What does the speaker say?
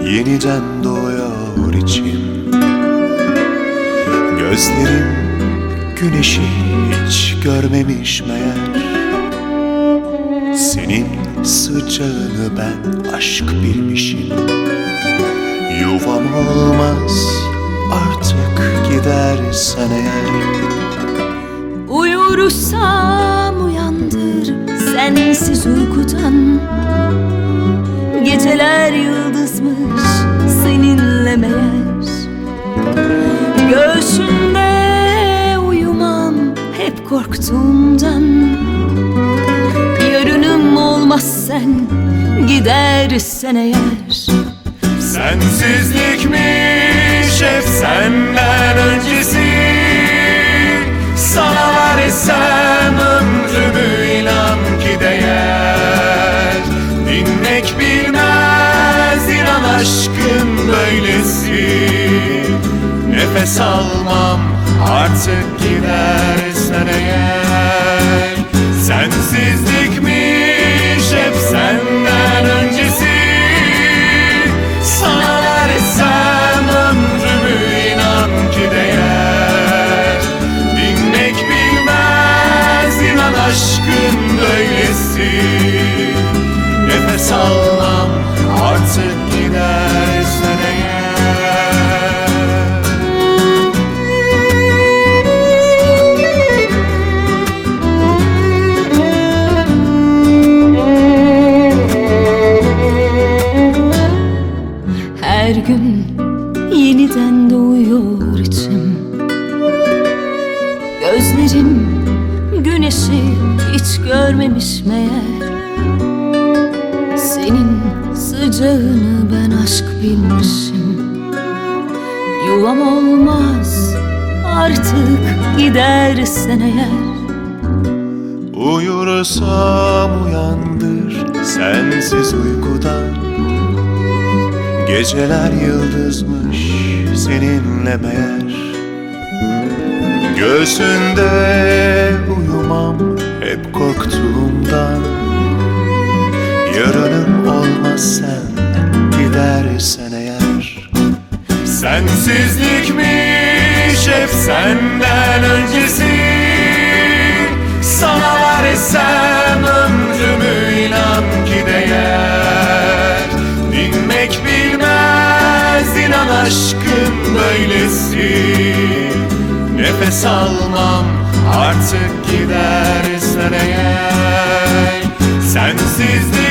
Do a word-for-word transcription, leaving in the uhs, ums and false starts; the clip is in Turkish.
yeniden doğuyor içim. Gözlerim güneşi hiç görmemiş meğer. Senin sıcağını ben aşk bilmişim. Yuvam olmaz artık gidersen eğer. Uyursam uyandır sensiz uykudan. Geceler yıldızmış seninle meğer. Göğsünde uyumam hep korktuğumdan. Yarınım olmaz sen gidersen eğer. Sensizlikmiş hep senden öncesi. Sana versem ömrümü inan ki değer. Dinmek bilmez inan aşkın böylesi. Nefes almam artık gidersen eğer. Sensizlikmiş hep senden öncesi. Sana versem ömrümü inan ki değer. Dinmek bilmez inan aşkın böylesi. Nefes almam artık gidersen eğer. Her gün yeniden doğuyor içim. Gözlerim güneşi hiç görmemiş meğer. Senin sıcağını ben aşk bilmişim. Yuvam olmaz artık gidersen eğer. Uyursam uyandır sensiz uykudan. Geceler yıldızmış seninle meğer. Göğsünde uyumam hep korktuğumdan. Yarınım olmaz sen gidersen eğer. Sensizlikmiş hep senden öncesi. Sana versem ömrümü inan ki değer. Dinmek bilmez inan aşkın böylesi. Nefes almam artık gidersen eğer. Sensizlik